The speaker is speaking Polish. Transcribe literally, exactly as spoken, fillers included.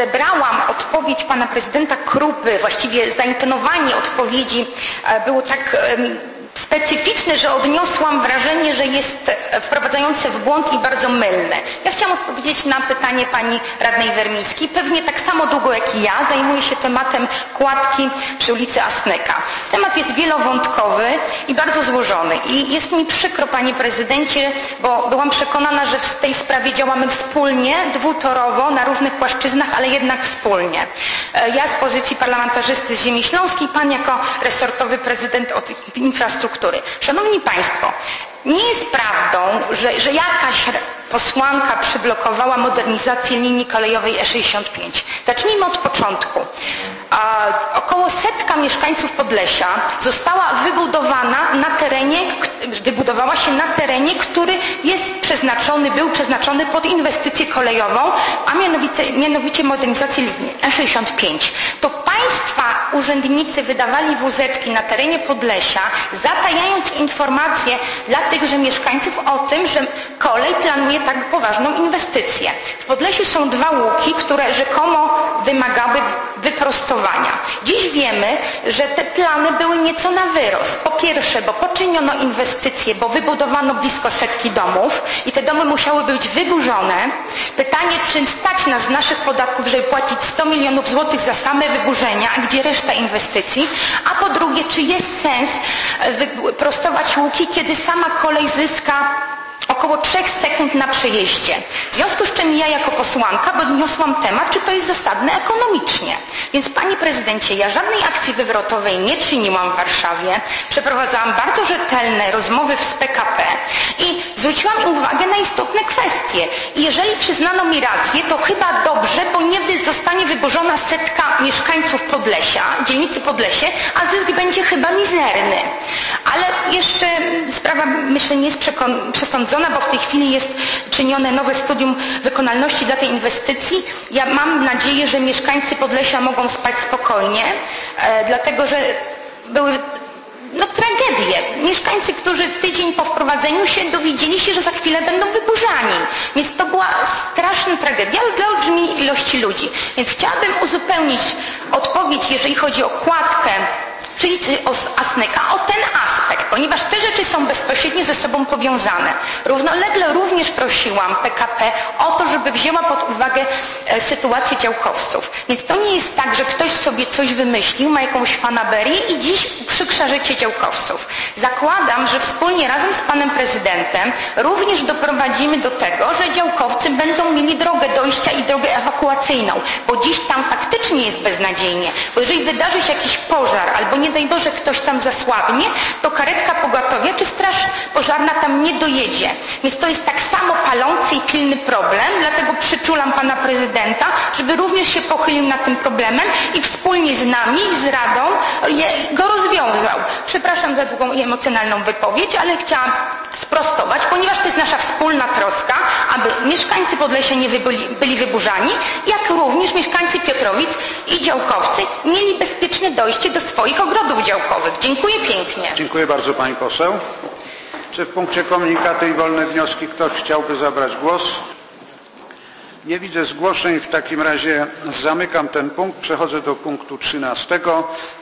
odebrałam odpowiedź pana prezydenta Krupy, właściwie zaintonowanie odpowiedzi było tak specyficzne, że odniosłam wrażenie, że jest wprowadzające w błąd i bardzo mylne. Ja chciałam odpowiedzieć na pytanie pani radnej Wermińskiej. Pewnie tak samo długo jak i ja zajmuję się tematem kładki przy ulicy Asnyka. Temat jest wielowątkowy i bardzo złożony. I jest mi przykro, panie prezydencie, bo byłam przekonana, że w tej sprawie działamy wspólnie, dwutorowo, na różnych płaszczyznach, ale jednak wspólnie. Ja z pozycji parlamentarzysty z ziemi śląskiej, pan jako resortowy prezydent od infrastruktury. Szanowni Państwo, nie jest prawdą, że, że jakaś posłanka przyblokowała modernizację linii kolejowej E sześćdziesiąt pięć. Zacznijmy od początku. A około setka mieszkańców Podlesia została wybudowana na terenie, wybudowała się na terenie, który jest przeznaczony, był przeznaczony pod inwestycję kolejową, a mianowicie, mianowicie modernizację linii E sześćdziesiąt pięć. To państwa urzędnicy wydawali wuzetki na terenie Podlesia, zatajając informacje dla tychże mieszkańców o tym, że kolej planuje tak poważną inwestycję. W Podlesiu są dwa łuki, które rzekomo wymagały wyprostowania. Dziś wiemy, że te plany były nieco na wyrost. Po pierwsze, bo poczyniono inwestycje, bo wybudowano blisko setki domów i te domy musiały być wyburzone. Pytanie, czy stać nas z naszych podatków, żeby płacić sto milionów złotych za same wyburzenia, a gdzie reszta inwestycji? A po drugie, czy jest sens prostować łuki, kiedy sama kolej zyska około trzech sekund na przejeździe. W związku z czym ja jako posłanka podniosłam temat, czy to jest zasadne ekonomicznie. Więc panie prezydencie, ja żadnej akcji wywrotowej nie czyniłam w Warszawie. Przeprowadzałam bardzo rzetelne rozmowy z P K P i zwróciłam im uwagę na istotne kwestie. I jeżeli przyznano mi rację, to chyba dobrze, bo nie zostanie wyburzona setka mieszkańców Podlesia, dzielnicy Podlesie, a zysk będzie chyba mizerny. Ale jeszcze sprawa, myślę, nie jest przesądzona, bo w tej chwili jest czynione nowe studium wykonalności dla tej inwestycji. Ja mam nadzieję, że mieszkańcy Podlesia mogą spać spokojnie, e, dlatego że były no, tragedie. Mieszkańcy, którzy tydzień po wprowadzeniu się dowiedzieli się, że za chwilę będą wyburzani. Więc to była straszna tragedia, ale dla olbrzymiej ilości ludzi. Więc chciałabym uzupełnić odpowiedź, jeżeli chodzi o kładkę przy ulicy Asnyka, o ten aspekt, ponieważ te rzeczy są bezpośrednio ze sobą powiązane. Równolegle również prosiłam P K P o to, żeby wzięła pod uwagę e, sytuację działkowców. Więc to nie jest tak, że ktoś sobie coś wymyślił, ma jakąś fanaberię i dziś uprzykrza życie działkowców. Zakładam, że wspólnie razem z panem prezydentem również doprowadzimy do tego, że działkowcy będą mieli drogę dojścia i drogę ewakuacyjną, bo dziś tam faktycznie jest beznadziejnie. Bo jeżeli wydarzy się jakiś pożar albo nie daj Boże ktoś tam zasłabnie, to karetka pogotowia czy straż pożarna tam nie dojedzie. Więc to jest tak samo palący i pilny problem, dlatego przyczulam pana prezydenta, żeby również się pochylił nad tym problemem i wspólnie z nami, z Radą go rozwiązał. Przepraszam za długą i emocjonalną wypowiedź, ale chciałam sprostować, ponieważ to jest nasza wspólna troska, aby mieszkańcy Podlesia nie byli, byli wyburzani, jak również mieszkańcy Piotrowic i działkowcy mieli bezpieczne dojście do swoich ogrodów działkowych. Dziękuję pięknie. Dziękuję bardzo pani poseł. Czy w punkcie komunikaty i wolne wnioski ktoś chciałby zabrać głos? Nie widzę zgłoszeń, w takim razie zamykam ten punkt. Przechodzę do punktu trzynastego.